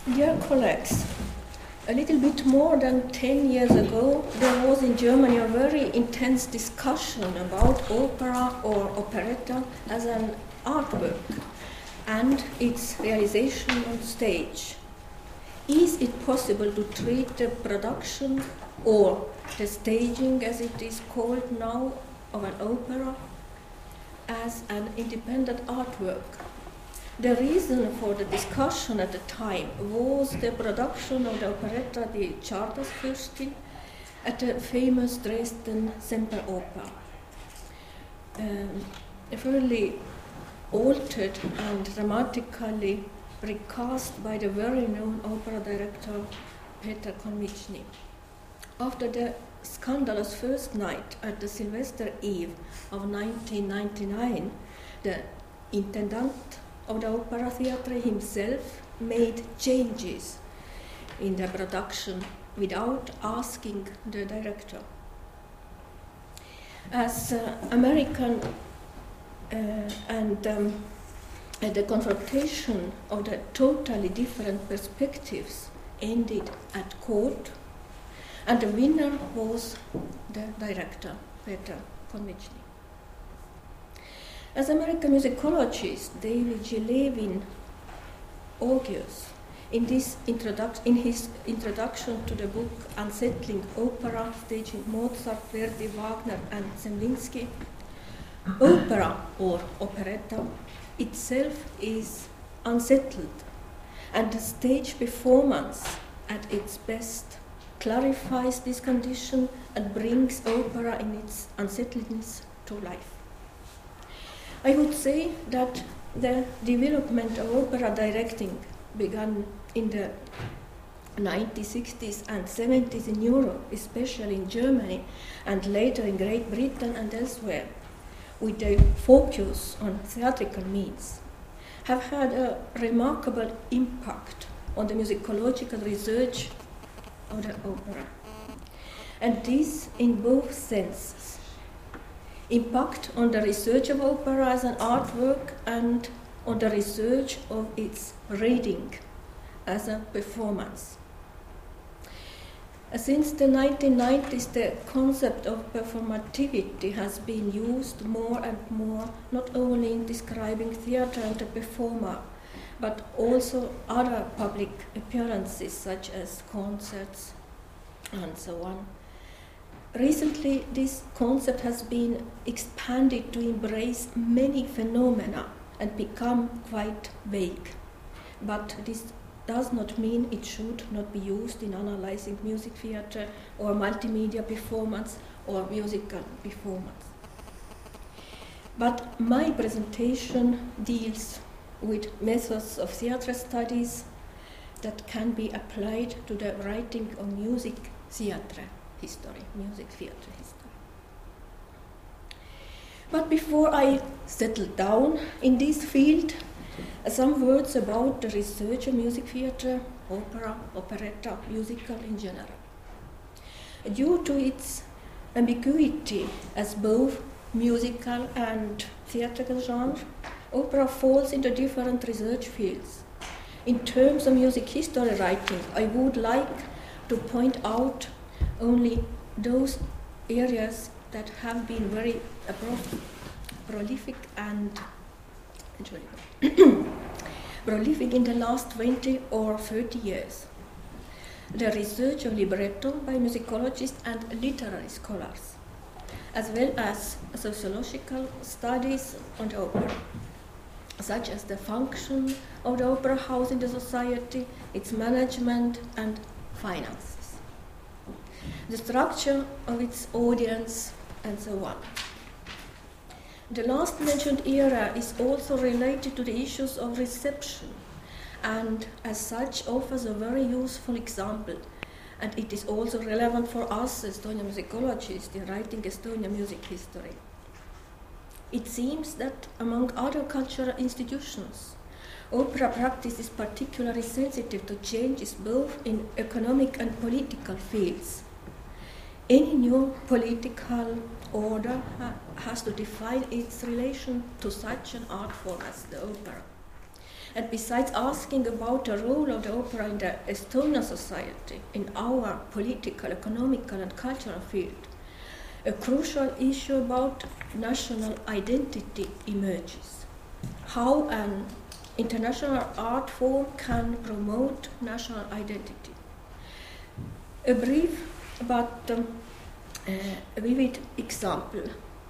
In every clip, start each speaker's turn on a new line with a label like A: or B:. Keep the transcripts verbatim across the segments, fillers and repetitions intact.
A: Dear colleagues, a little bit more than ten years ago, there was in Germany a very intense discussion about opera or operetta as an artwork and its realization on stage. Is it possible to treat the production or the staging, as it is called now, of an opera as an independent artwork? The reason for the discussion at the time was the production of the operetta Die Chartersfürstin at the famous Dresden Semperoper. Um, fairly altered and dramatically recast by the very known opera director Peter Konvichny. After the scandalous first night at the Sylvester Eve of nineteen ninety-nine, the intendant of the Opera Theatre himself made changes in the production without asking the director. As uh, American uh, and um, uh, the confrontation of the totally different perspectives ended at court, and the winner was the director, Peter Konvichny. As American musicologist David G. Levin argues in, this introduc- in his introduction to the book Unsettling Opera, Staging Mozart, Verdi, Wagner, and Zemlinsky, opera or operetta itself is unsettled, and the stage performance at its best clarifies this condition and brings opera in its unsettledness to life. I would say that the development of opera directing began in the nineteen sixties and seventies in Europe, especially in Germany, and later in Great Britain and elsewhere, with a focus on theatrical means, have had a remarkable impact on the musicological research of the opera. And this in both senses. Impact on the research of opera as an artwork and on the research of its reading as a performance. Since the nineteen nineties, the concept of performativity has been used more and more, not only in describing theatre and the performer, but also other public appearances such as concerts and so on. Recently, this concept has been expanded to embrace many phenomena and become quite vague. But this does not mean it should not be used in analyzing music theatre or multimedia performance or musical performance. But my presentation deals with methods of theatre studies that can be applied to the writing of music theatre history, music theatre history. But before I settle down in this field, some words about the research of music theatre, opera, operetta, musical in general. Due to its ambiguity as both musical and theatrical genre, opera falls into different research fields. In terms of music history writing, I would like to point out only those areas that have been very uh, prolific and prolific in the last twenty or thirty years. The research of libretto by musicologists and literary scholars, as well as sociological studies on the opera, such as the function of the opera house in the society, its management and finances, the structure of its audience, and so on. The last mentioned era is also related to the issues of reception, and as such offers a very useful example, and it is also relevant for us Estonian musicologists in writing Estonian music history. It seems that among other cultural institutions, opera practice is particularly sensitive to changes both in economic and political fields. Any new political order ha- has to define its relation to such an art form as the opera. And besides asking about the role of the opera in the Estonian society, in our political, economical, and cultural field, a crucial issue about national identity emerges. How an international art form can promote national identity. A brief but um, uh, a vivid example.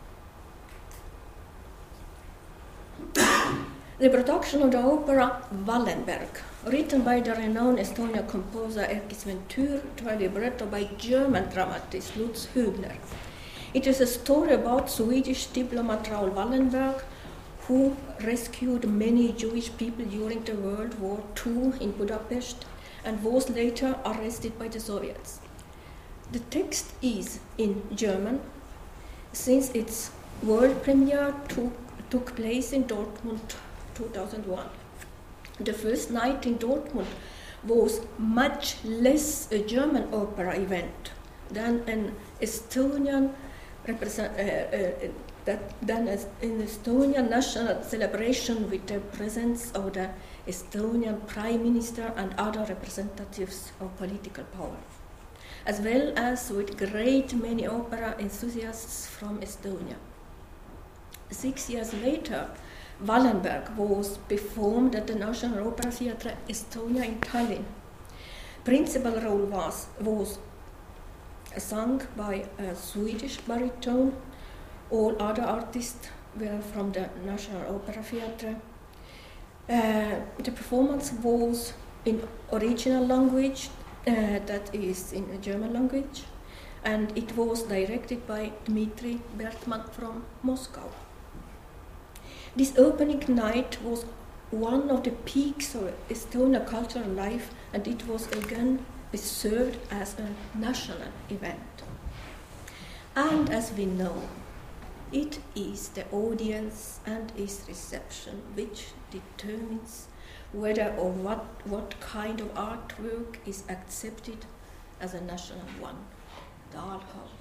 A: The production of the opera Wallenberg, written by the renowned Estonian composer Erkki Sven Tüür to a libretto by German dramatist Lutz Hübner. It is a story about Swedish diplomat Raoul Wallenberg, who rescued many Jewish people during the World War Two in Budapest and was later arrested by the Soviets. The text is in German, since its world premiere took, took place in Dortmund two thousand one. The first night in Dortmund was much less a German opera event than an Estonian represent, uh, uh, that, than an Estonian national celebration with the presence of the Estonian Prime Minister and other representatives of political power, as well as with great many opera enthusiasts from Estonia. Six years later, Wallenberg was performed at the National Opera Theatre Estonia in Tallinn. Principal role was, was sung by a Swedish baritone. All other artists were from the National Opera Theatre. Uh, the performance was in original language, uh, that is in a German language, and it was directed by Dmitri Bertman from Moscow. This opening night was one of the peaks of Estonian cultural life, and it was again preserved as a national event. And as we know, it is the audience and its reception which determines whether or what, what kind of artwork is accepted as a national one. Dollhouse.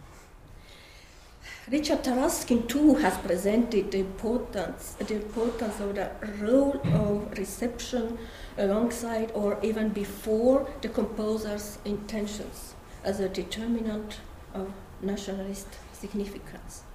A: Richard Taraskin too has presented the importance, the importance of the role of reception alongside or even before the composer's intentions as a determinant of nationalist significance.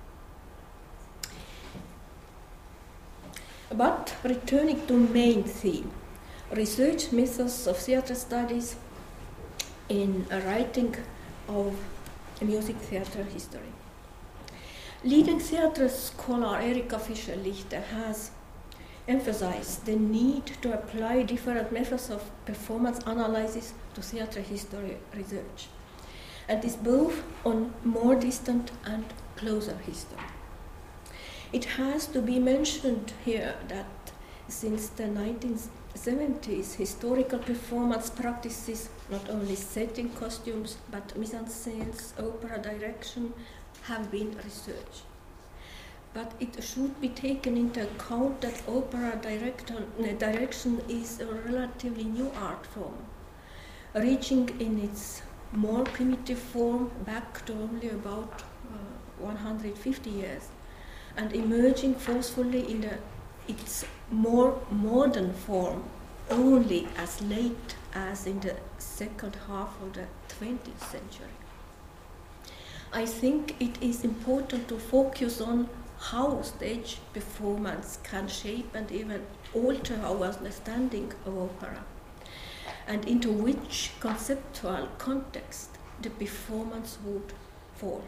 A: But returning to main theme, research methods of theatre studies in a writing of music theatre history. Leading theatre scholar Erika Fischer-Lichte has emphasized the need to apply different methods of performance analysis to theatre history research, and is both on more distant and closer history. It has to be mentioned here that since the nineteen seventies, historical performance practices, not only setting costumes, but mise-en-scènes, opera direction, have been researched. But it should be taken into account that opera direction, direction is a relatively new art form, reaching in its more primitive form back to only about uh, one hundred fifty years, and emerging forcefully in the, its more modern form only as late as in the second half of the twentieth century. I think it is important to focus on how stage performance can shape and even alter our understanding of opera, and into which conceptual context the performance would fall.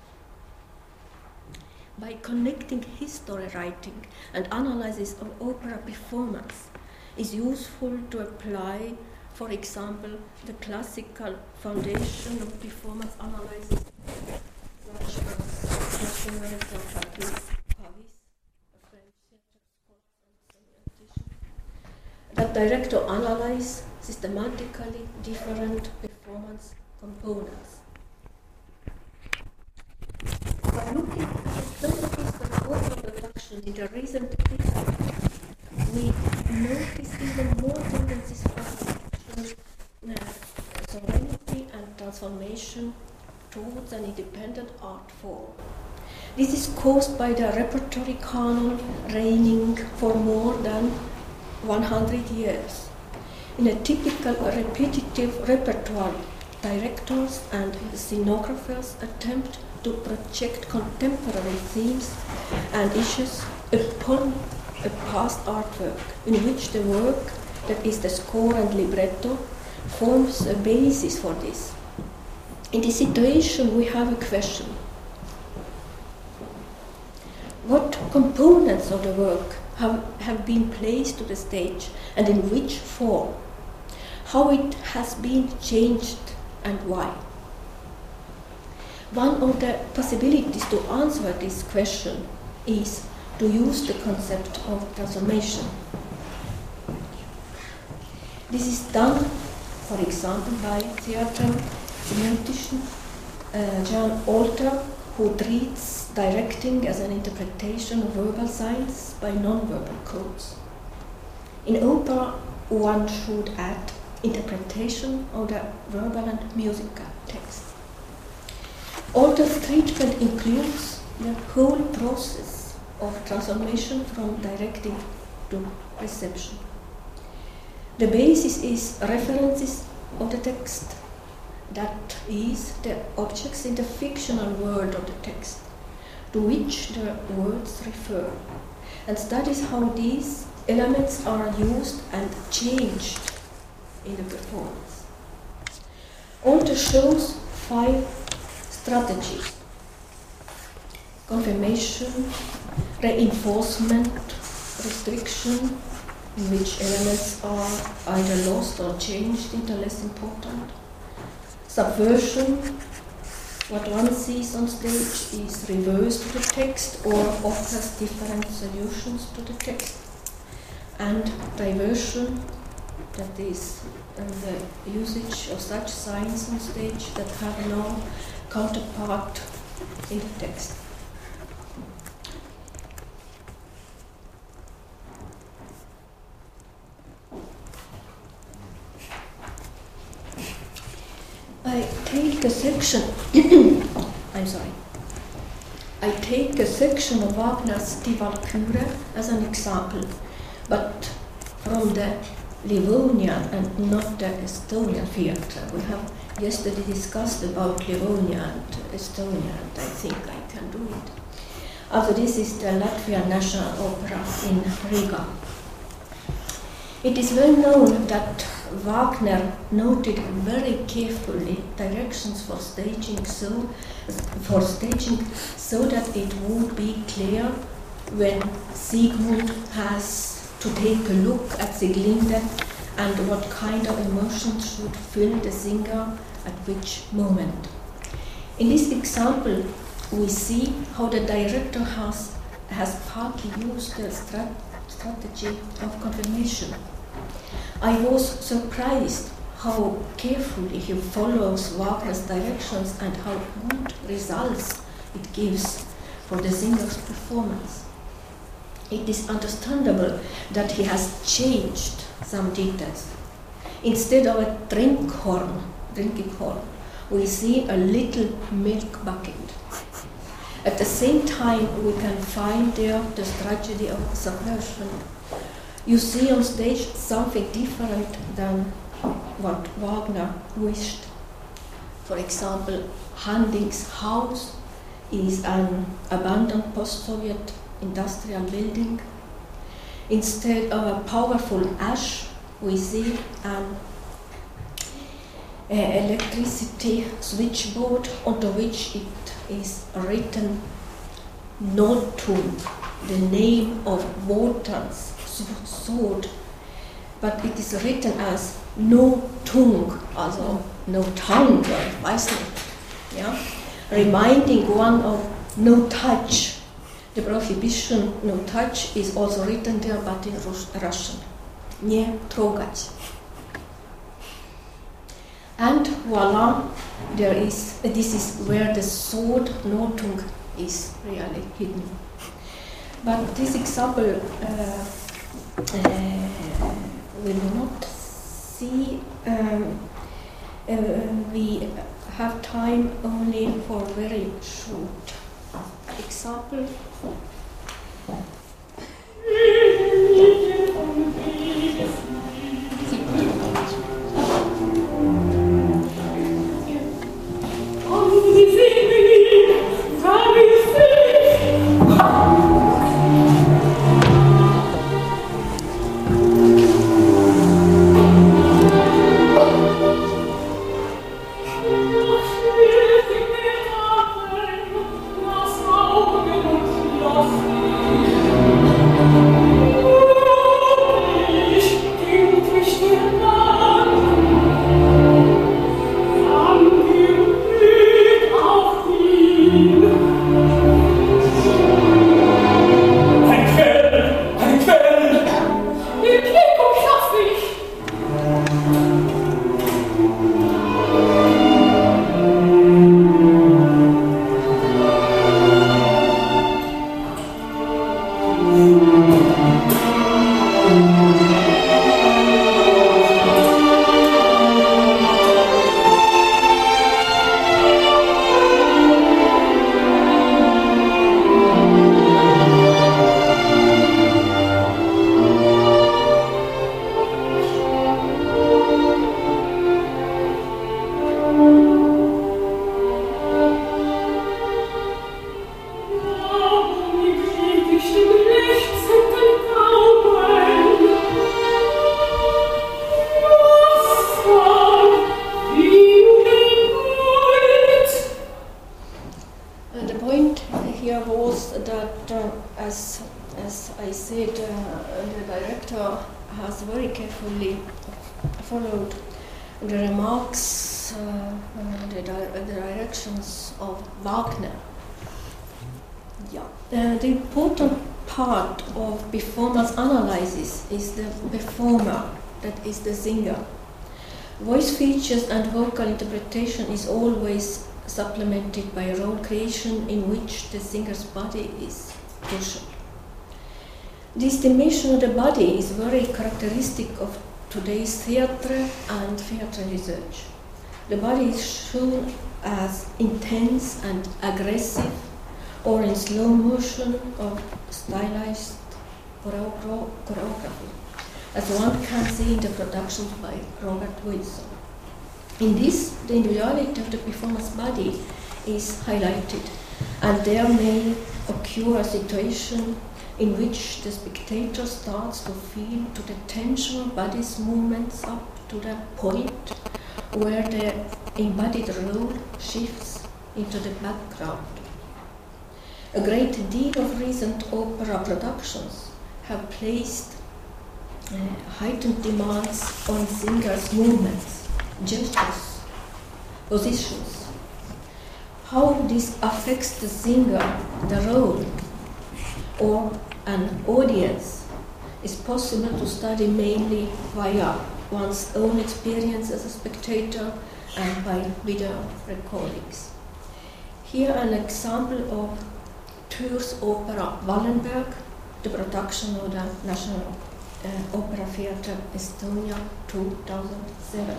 A: By connecting history writing and analysis of opera performance is useful to apply, for example, the classical foundation of performance analysis, such as Nationalist of Paris, a French theatre scholar, that direct to analyze systematically different performance components. By looking at the history of opera production in the recent history, we notice even more tendencies for uh, sovereignty and transformation towards an independent art form. This is caused by the repertory canon reigning for more than one hundred years. In a typical repetitive repertoire, directors and scenographers attempt to project contemporary themes and issues upon a past artwork, in which the work, that is the score and libretto, forms a basis for this. In this situation, we have a question. What components of the work have, have been placed to the stage, and in which form? How it has been changed and why? One of the possibilities to answer this question is to use the concept of transformation. This is done, for example, by theatre theoretician uh, Jan Alter, who treats directing as an interpretation of verbal signs by non-verbal codes. In opera, one should add interpretation of the verbal and musical text. Alter's treatment includes the whole process of transformation from directing to reception. The basis is references of the text, that is, the objects in the fictional world of the text, to which the words refer, and studies how these elements are used and changed in the performance. Alter shows five strategies: confirmation, reinforcement, restriction, in which elements are either lost or changed into less important, subversion, what one sees on stage is reversed to the text or offers different solutions to the text, and diversion, that is um, the usage of such signs on stage that have no counterpart in the text. I take a section, I'm sorry, I take a section of Wagner's Die Walküre as an example, but from the Livonian and not the Estonian theatre. We have yesterday discussed about Livonia and Estonia, and I think I can do it. Also, this is the Latvian National Opera in Riga. It is well known that Wagner noted very carefully directions for staging so for staging so that it would be clear when Siegmund has to take a look at Sieglinde and what kind of emotions should fill the singer at which moment. In this example, we see how the director has, has partly used the strat strategy of confirmation. I was surprised how carefully he follows Wagner's directions and how good results it gives for the singer's performance. It is understandable that he has changed some details. Instead of a drink horn, drinking horn, we see a little milk bucket. At the same time, we can find there the tragedy of subversion. You see on stage something different than what Wagner wished. For example, Handing's house is an abandoned post-Soviet industrial building. Instead of a powerful ash, we see an uh, electricity switchboard onto which it is written Nothung, the name of Wotan's sword, but it is written as no tongue, also no tongue, or weiß nicht, yeah? Reminding one of no touch. The prohibition no touch is also written there, but in Russian. Nie trogać. And voila, there is, this is where the sword Nothung is really hidden. But this example uh, uh, will not see, um, uh, we have time only for very short example. director has very carefully followed the remarks, uh, uh, the, di the directions of Wagner. Yeah. Uh, the important part of performance analysis is the performer, that is the singer. Voice features and vocal interpretation is always supplemented by role creation in which the singer's body is crucial. This dimension of the body is very characteristic of today's theatre and theatre research. The body is shown as intense and aggressive, or in slow motion or stylized choreography, as one can see in the productions by Robert Wilson. In this, the individuality of the performer's body is highlighted, and there may occur a situation in which the spectator starts to feel to the tension of body's movements up to the point where the embodied role shifts into the background. A great deal of recent opera productions have placed uh, heightened demands on singers' movements, gestures, positions. How this affects the singer, the role, or an audience is possible to study mainly via one's own experience as a spectator and by video recordings. Here an example of Tür's opera Wallenberg, the production of the National uh, Opera Theatre Estonia two thousand seven.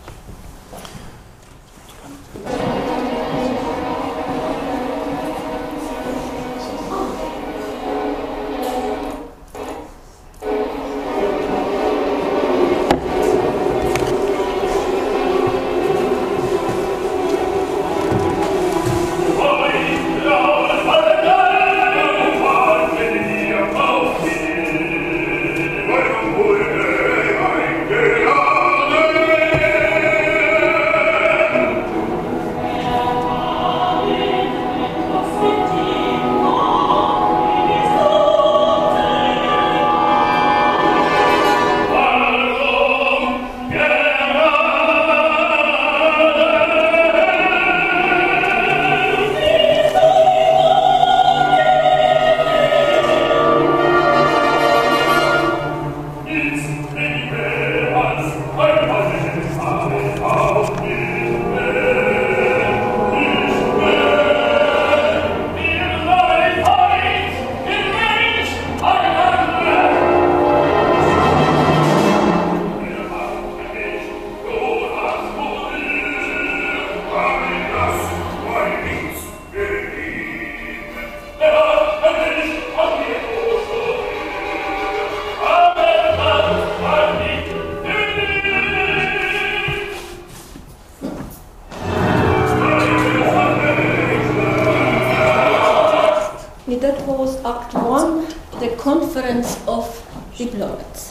A: That was Act One, the Conference of Diplomats.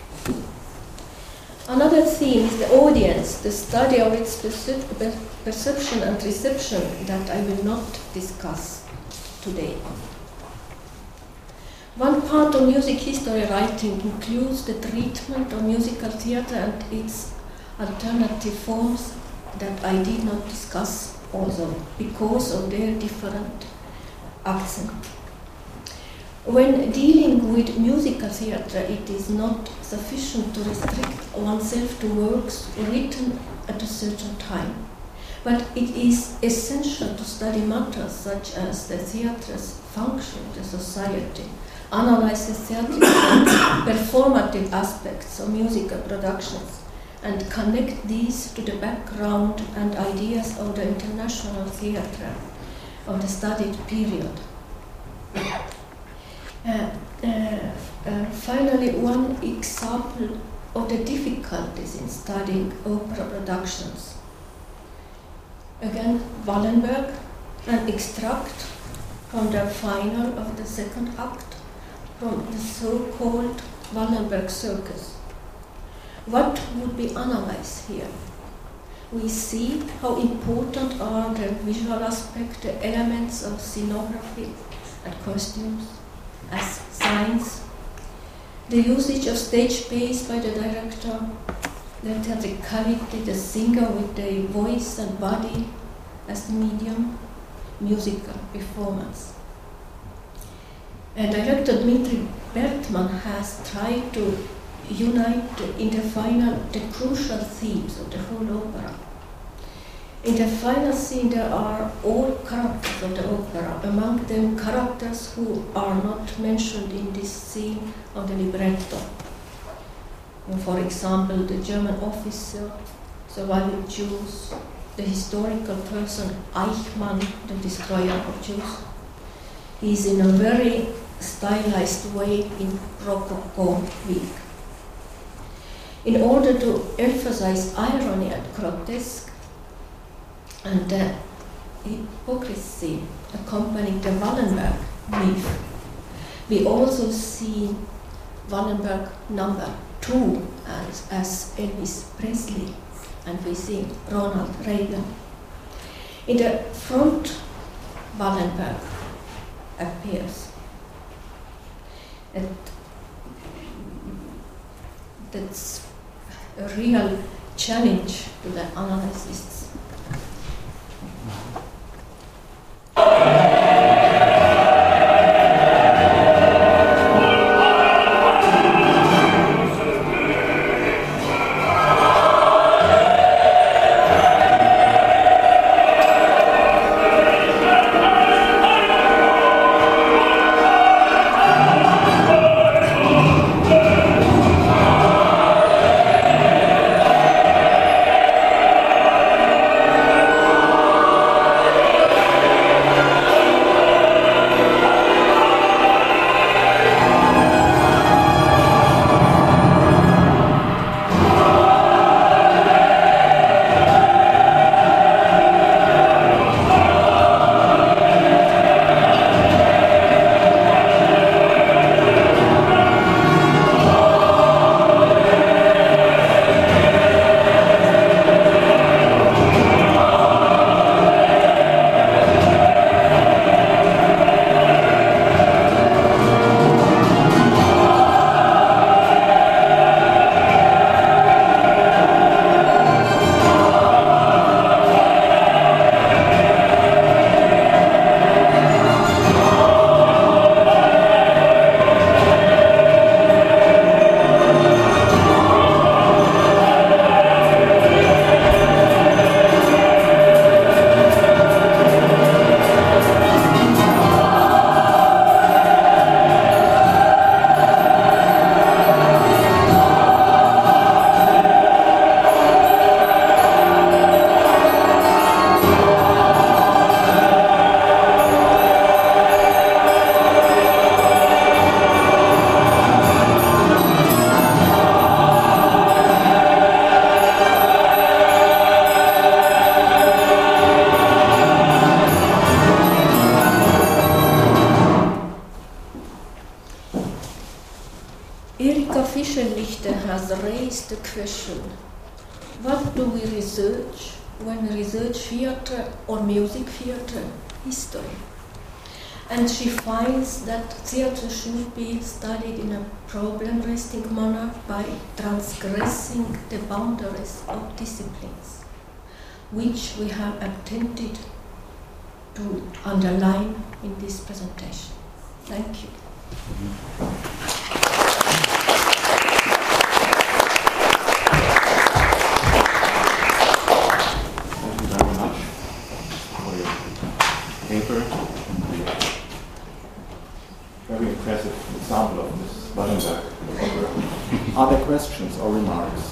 A: Another theme is the audience, the study of its perception and reception that I will not discuss today. One part of music history writing includes the treatment of musical theatre and its alternative forms that I did not discuss also because of their different accent. When dealing with musical theatre, it is not sufficient to restrict oneself to works written at a certain time, but it is essential to study matters such as the theatre's function, the society, analyze the theatrical and performative aspects of musical productions, and connect these to the background and ideas of the international theatre of the studied period. Uh, uh, uh, finally, one example of the difficulties in studying opera productions. Again, Wallenberg, an extract from the final of the second act from the so-called Wallenberg Circus. What would be analyzed here? We see how important are the visual aspect, the elements of scenography and costumes, as signs The usage of stage space by the director, the theatricality, the singer with the voice and body as the medium, musical performance. And director Dmitry Bertman has tried to unite in the final the crucial themes of the whole opera. In the final scene there are all characters of the opera, among them characters who are not mentioned in this scene of the libretto. For example, the German officer, surviving Jews, the historical person Eichmann, the destroyer of Jews. He is in a very stylized way in Rococo wig. In order to emphasize irony and grotesque and the hypocrisy accompanying the Wallenberg myth, we also see Wallenberg number two as, as Elvis Presley, and we see Ronald Reagan. In the front, Wallenberg appears. And that's a real challenge to the analysts. Has raised the question, what do we research when we research theatre or music theatre history? And she finds that theatre should be studied in a problem-resting manner by transgressing the boundaries of disciplines, which we have attempted to underline in this presentation. Thank you.
B: Paper, very impressive example of Miz Wallenberg. Are there questions or remarks?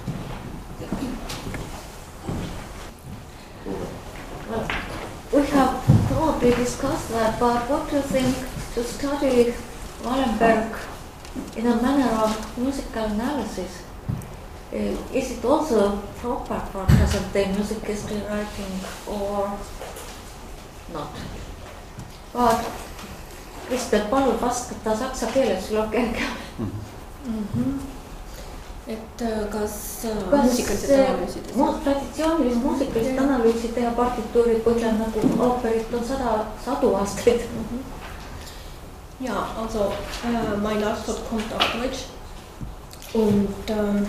C: Well, we have probably discussed that, but what do you think to study Wallenberg in a manner of musical analysis? Uh, is it also proper for present-day music history writing or not? Vaat, Kristel, palun vastata saksa keeles, sul on kergem.
A: Mm-hmm. Et kas,
C: kas
A: muusikalised analüüsid?
C: Mu, traditsioonilist muusikalist analüüsi teha partituuri põhjal nagu ooperit on sada, sadu aastaid.
A: Mm-hmm. Ja, also äh, meine Antwort kommt auf Deutsch. Und ähm,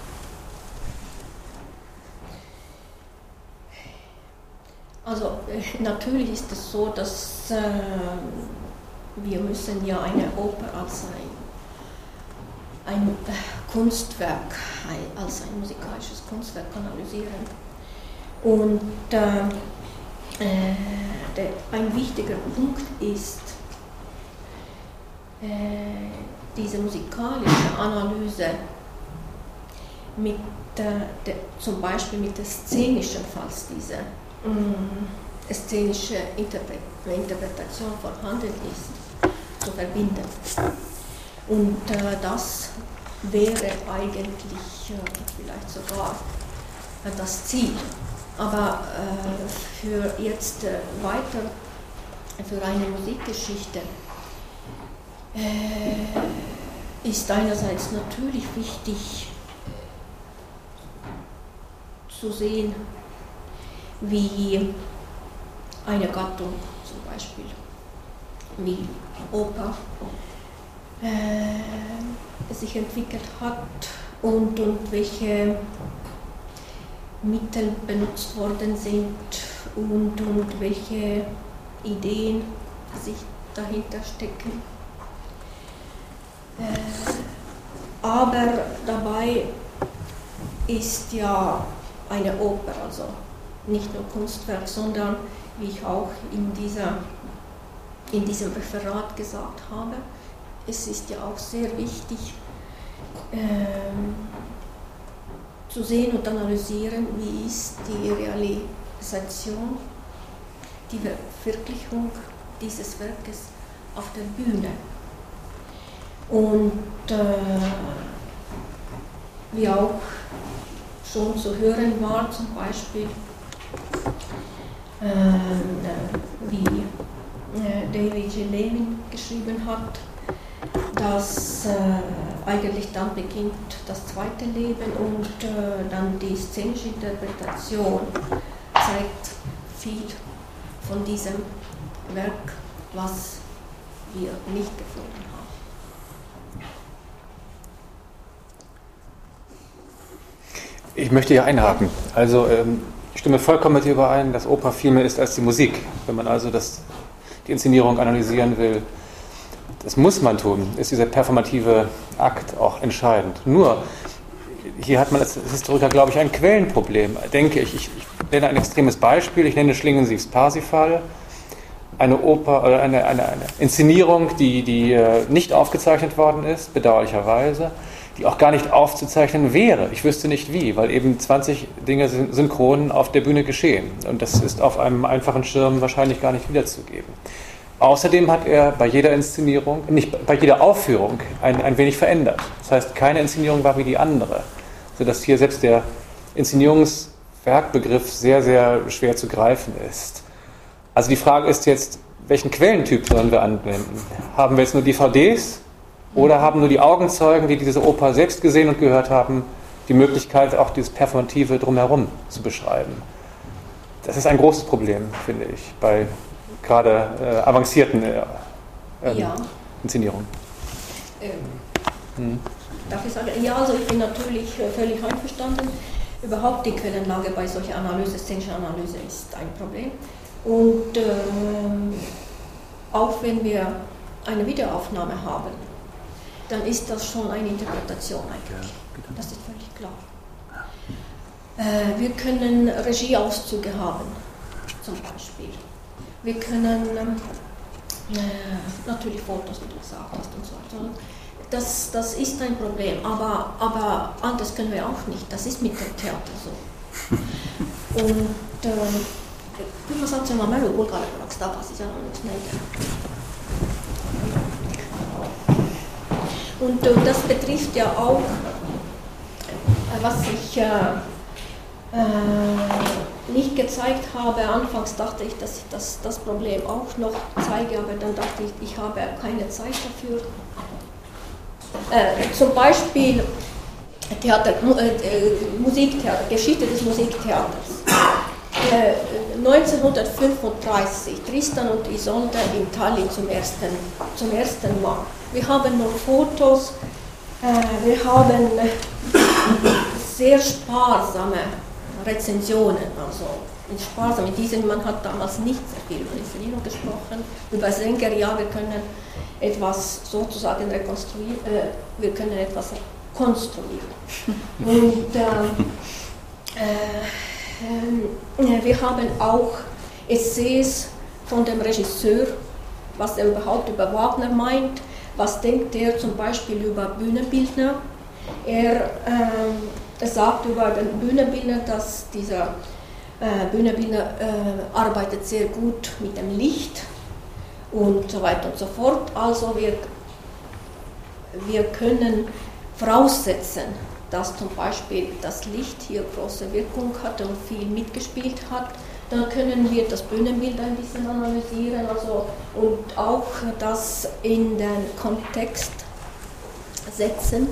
A: also äh, natürlich ist es so, dass äh, wir müssen ja eine Oper als ein, ein äh, Kunstwerk, ein, als ein musikalisches Kunstwerk analysieren. Und äh, äh, der, ein wichtiger Punkt ist, äh, diese musikalische Analyse mit äh, der, zum Beispiel mit der szenischen, falls diese äh, szenische Interpret Interpretation vorhanden ist, zu verbinden. Und äh, das wäre eigentlich äh, vielleicht sogar äh, das Ziel. Aber äh, für jetzt äh, weiter, für eine Musikgeschichte, äh, ist einerseits natürlich wichtig zu sehen, wie eine Gattung, zum Beispiel wie Oper, äh, sich entwickelt hat und, und welche Mittel benutzt worden sind und, und welche Ideen sich dahinter stecken. Äh, aber dabei ist ja eine Oper, also nicht nur Kunstwerk, sondern, wie ich auch in, dieser, in diesem Referat gesagt habe, es ist ja auch sehr wichtig, ähm, zu sehen und analysieren, wie ist die Realisation, die Verwirklichung dieses Werkes auf der Bühne. Und äh, wie auch schon zu hören war, zum Beispiel, äh, wie äh, David J. Levin geschrieben hat, dass äh, eigentlich dann beginnt das zweite Leben und äh, dann die szenische Interpretation zeigt viel von diesem Werk, was wir nicht gefunden haben.
D: Ich möchte hier einhaken. Also ähm, ich stimme vollkommen mit dir überein, dass Oper viel mehr ist als die Musik. Wenn man also das, die Inszenierung analysieren will, das muss man tun, ist dieser performative Akt auch entscheidend. Nur, hier hat man als Historiker, glaube ich, ein Quellenproblem, denke ich. Ich, ich nenne ein extremes Beispiel, ich nenne Schlingensiefs Parsifal, eine Oper oder eine, eine, eine Inszenierung, die, die nicht aufgezeichnet worden ist, bedauerlicherweise, die auch gar nicht aufzuzeichnen wäre. Ich wüsste nicht wie, weil eben zwanzig Dinge synchron auf der Bühne geschehen. Und das ist auf einem einfachen Schirm wahrscheinlich gar nicht wiederzugeben. Außerdem hat er bei jeder Inszenierung, nicht bei jeder Aufführung ein, ein wenig verändert. Das heißt, keine Inszenierung war wie die andere, sodass hier selbst der Inszenierungswerkbegriff sehr, sehr schwer zu greifen ist. Also die Frage ist jetzt, welchen Quellentyp sollen wir anwenden? Haben wir jetzt nur D V Ds oder haben nur die Augenzeugen, die diese Oper selbst gesehen und gehört haben, die Möglichkeit, auch dieses Performative drumherum zu beschreiben? Das ist ein großes Problem, finde ich, bei gerade äh, avancierten äh, äh,
A: ja.
D: Inszenierungen.
A: Ähm,
D: hm.
A: Darf ich sagen? Ja, also ich bin natürlich äh, völlig einverstanden. Überhaupt die Quellenlage bei solcher Analyse, szenischer Analyse, ist ein Problem. Und ähm, auch wenn wir eine Videoaufnahme haben, dann ist das schon eine Interpretation eigentlich. Das ist völlig klar. Äh, wir können Regieauszüge haben, zum Beispiel. Wir können äh, natürlich Fotos, wie du gesagt hast, und so weiter. Das, das ist ein Problem, aber, aber anders können wir auch nicht. Das ist mit dem Theater so. Und kyllä mä sattumaan mäly ulkoilevaksi tapasin sanoneeksi näitä. Und äh, das betrifft ja auch, äh, was ich äh, äh, nicht gezeigt habe. Anfangs dachte ich, dass ich das, das Problem auch noch zeige, aber dann dachte ich, ich habe keine Zeit dafür. Äh, zum Beispiel Theater, äh, Musiktheater, Geschichte des Musiktheaters. äh, neunzehnhundertfünfunddreißig Tristan und Isolde in Tallinn zum ersten, zum ersten Mal. Wir haben noch Fotos, äh, wir haben sehr sparsame Rezensionen, also in sparsam, in diesen, man hat damals nicht sehr viel über Inszenierung gesprochen, über Sänger, ja, wir können etwas sozusagen rekonstruieren, äh, wir können etwas konstruieren. Und äh, äh, wir haben auch Essays von dem Regisseur, was er überhaupt über Wagner meint, was denkt er zum Beispiel über Bühnenbildner. Er, äh, er sagt über den Bühnenbildner, dass dieser äh, Bühnenbildner äh, arbeitet sehr gut mit dem Licht und so weiter und so fort. Also wir, wir können voraussetzen, dass zum Beispiel das Licht hier große Wirkung hatte und viel mitgespielt hat. Dann können wir das Bühnenbild ein bisschen analysieren, also, und auch das in den Kontext setzen.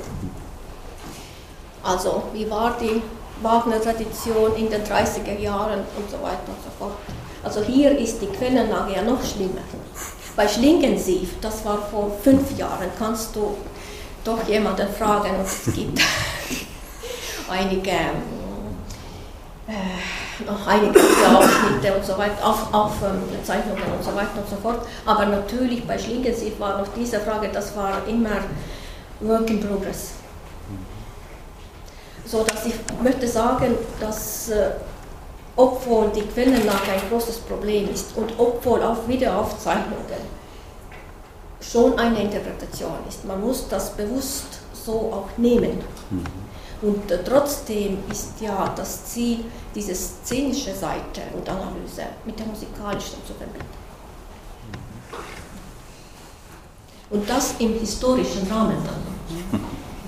A: Also wie war die Wagner-Tradition in den dreißiger Jahren und so weiter und so fort. Also hier ist die Quellenlage ja noch schlimmer. Bei Schlingensief, das war vor fünf Jahren, kannst du doch jemanden fragen, und es gibt einige, äh, noch einige Ausschnitte und so weiter, auf, auf ähm, Zeichnungen und so weiter und so fort. Aber natürlich bei Schlingensief war noch diese Frage, das war immer Work in Progress. So dass ich möchte sagen, dass äh, obwohl die Quellenlage ein großes Problem ist und obwohl auch Wiederaufzeichnungen schon eine Interpretation ist, man muss das bewusst so auch nehmen. Mhm. Und äh, trotzdem ist ja das Ziel, diese szenische Seite und Analyse mit der musikalischen zu verbinden. Und das im historischen Rahmen dann.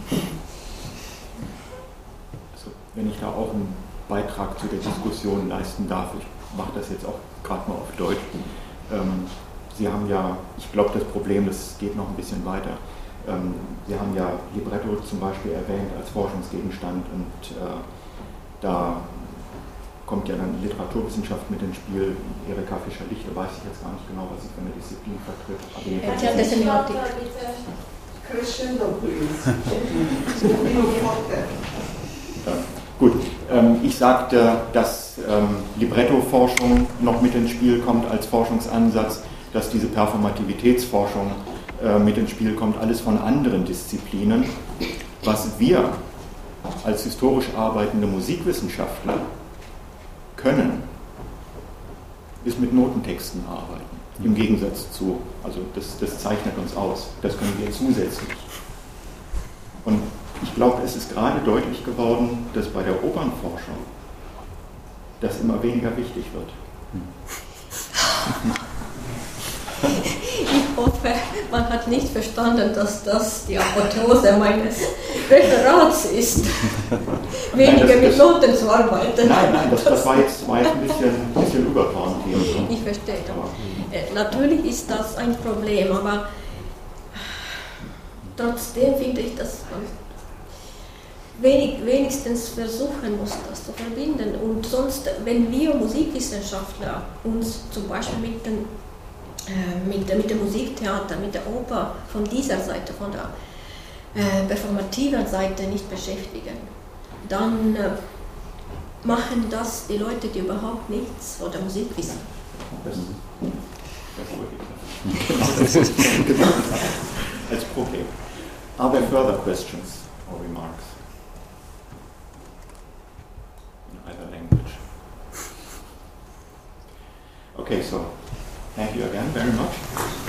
B: Wenn ich da auch einen Beitrag zu der Diskussion leisten darf, ich mache das jetzt auch gerade mal auf Deutsch. Ähm, Sie haben ja, ich glaube, das Problem, das geht noch ein bisschen weiter. Ähm, Sie haben ja Libretto zum Beispiel erwähnt als Forschungsgegenstand und äh, da kommt ja dann Literaturwissenschaft mit ins Spiel. Erika Fischer-Lichte weiß ich jetzt gar nicht genau, was sie für eine Disziplin vertritt. Aber
A: ja, ja, das ist ja
B: gut, ähm, ich sagte, dass ähm, Libretto-Forschung noch mit ins Spiel kommt als Forschungsansatz, dass diese Performativitätsforschung äh, mit ins Spiel kommt, alles von anderen Disziplinen. Was wir als historisch arbeitende Musikwissenschaftler können, ist mit Notentexten arbeiten. Im Gegensatz zu, also das, das zeichnet uns aus, das können wir zusätzlich. Und ich glaube, es ist gerade deutlich geworden, dass bei der Opernforschung das immer weniger wichtig wird.
A: Ich hoffe, man hat nicht verstanden, dass das die Apotheose meines Referats ist, weniger nein, das, mit Noten zu arbeiten.
B: Nein, nein, das, das war, jetzt, war jetzt ein bisschen, ein bisschen überfahren hier.
A: Ich verstehe. Äh, natürlich ist das ein Problem, aber trotzdem finde ich, dass man wenig, wenigstens versuchen muss, das zu verbinden. Und sonst, wenn wir Musikwissenschaftler uns zum Beispiel mit den Mit, mit dem Musiktheater, mit der Oper von dieser Seite, von der äh, performativen Seite nicht beschäftigen, dann äh, machen das die Leute, die überhaupt nichts von der Musik wissen.
B: Das, das wollte ich genau als Problem. Are there further questions or remarks in either language? Okay, so thank you again very much.